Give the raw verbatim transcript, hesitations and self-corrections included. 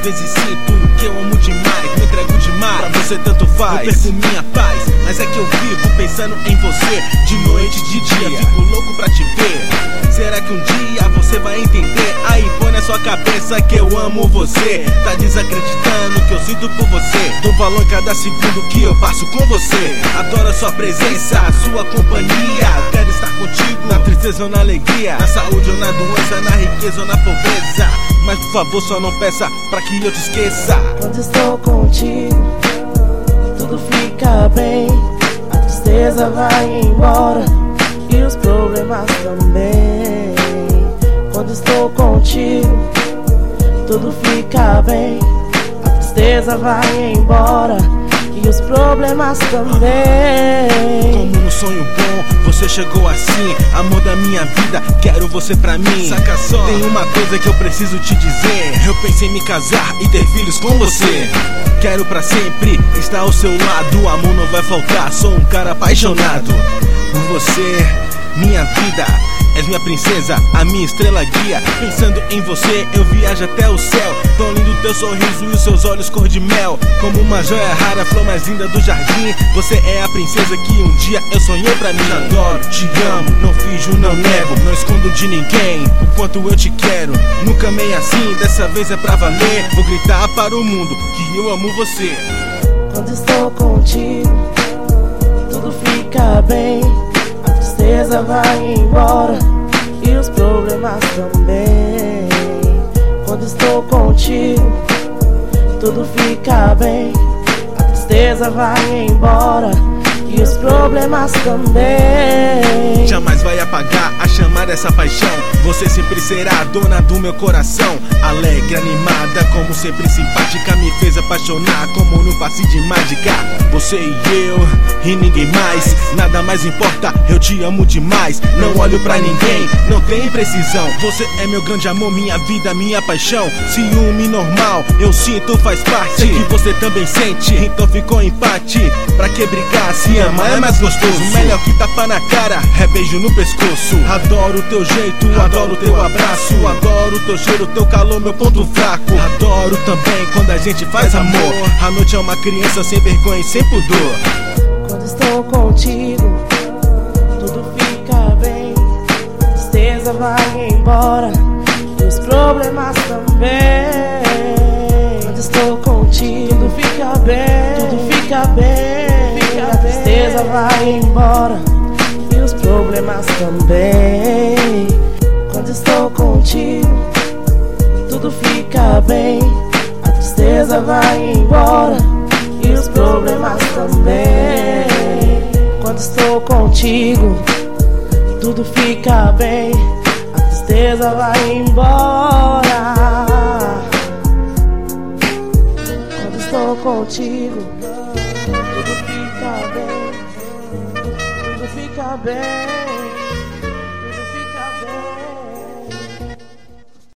vezes sinto que eu amo demais, me entrego demais, pra você tanto faz. Eu perco minha paz, mas é que eu vivo pensando em você, de noite, de dia, fico louco pra te ver. Será que um dia você vai entender? Aí põe na sua cabeça que eu amo você. Tá desacreditando que eu sinto por você. Dou valor em cada segundo que eu passo com você. Adoro a sua presença, a sua companhia. Quero estar contigo na tristeza ou na alegria, na saúde ou na doença, na riqueza ou na pobreza. Mas por favor só não peça pra que eu te esqueça. Quando estou contigo, tudo fica bem. A tristeza vai embora e os problemas também. Quando estou contigo, tudo fica bem. A tristeza vai embora e os problemas também. Como um sonho bom, você chegou assim, amor da minha vida, quero você pra mim. Saca só, tem uma coisa que eu preciso te dizer. Eu pensei em me casar e ter filhos com você. Quero pra sempre estar ao seu lado, o amor não vai faltar, sou um cara apaixonado por você, minha vida. És minha princesa, a minha estrela guia. Pensando em você, eu viajo até o céu. Tão lindo teu sorriso e os seus olhos cor de mel. Como uma joia rara, a flor mais linda do jardim. Você é a princesa que um dia eu sonhei pra mim. Te adoro, te amo, não finjo, não nego. Não escondo de ninguém o quanto eu te quero. Nunca amei assim, dessa vez é pra valer. Vou gritar para o mundo que eu amo você. Quando estou contigo, tudo fica bem. A tristeza vai embora e os problemas também. Quando estou contigo, tudo fica bem. A tristeza vai embora e os problemas também. Jamais vai apagar a chama dessa paixão. Você sempre será a dona do meu coração. Alegre, animada, como sempre simpática. Me fez apaixonar como no passe de mágica. Você e eu, e ninguém mais. Nada mais importa, eu te amo demais. Não olho pra ninguém, não tem precisão. Você é meu grande amor, minha vida, minha paixão. Ciúme normal, eu sinto, faz parte. Sei que você também sente, então ficou empate. Pra que brigar, se ama é mais gostoso. Melhor que tapa na cara, é beijo no pescoço. Adoro o teu jeito, adoro o teu abraço. Adoro o teu cheiro, teu calor, meu ponto fraco. Adoro também quando a gente faz amor. A noite é uma criança sem vergonha e sem pudor. Quando estou contigo, tudo fica bem. A tristeza vai embora e os problemas também. Quando estou contigo, tudo fica bem. Tudo fica bem, fica a tristeza vai embora e os problemas também. Quando estou contigo, tudo fica bem. A tristeza vai embora e os problemas também. Quando estou contigo, tudo fica bem. A tristeza vai embora. Quando estou contigo, tudo fica bem. Tudo fica bem.